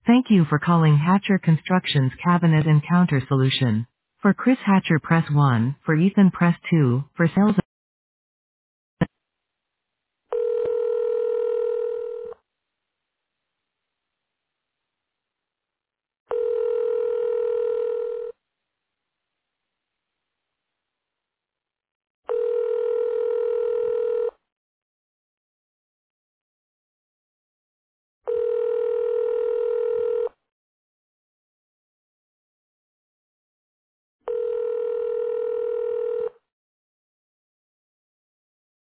Thank you for calling Hatcher Construction's Cabinet and Counter Solution. For Chris Hatcher press 1, for Ethan press 2, for sales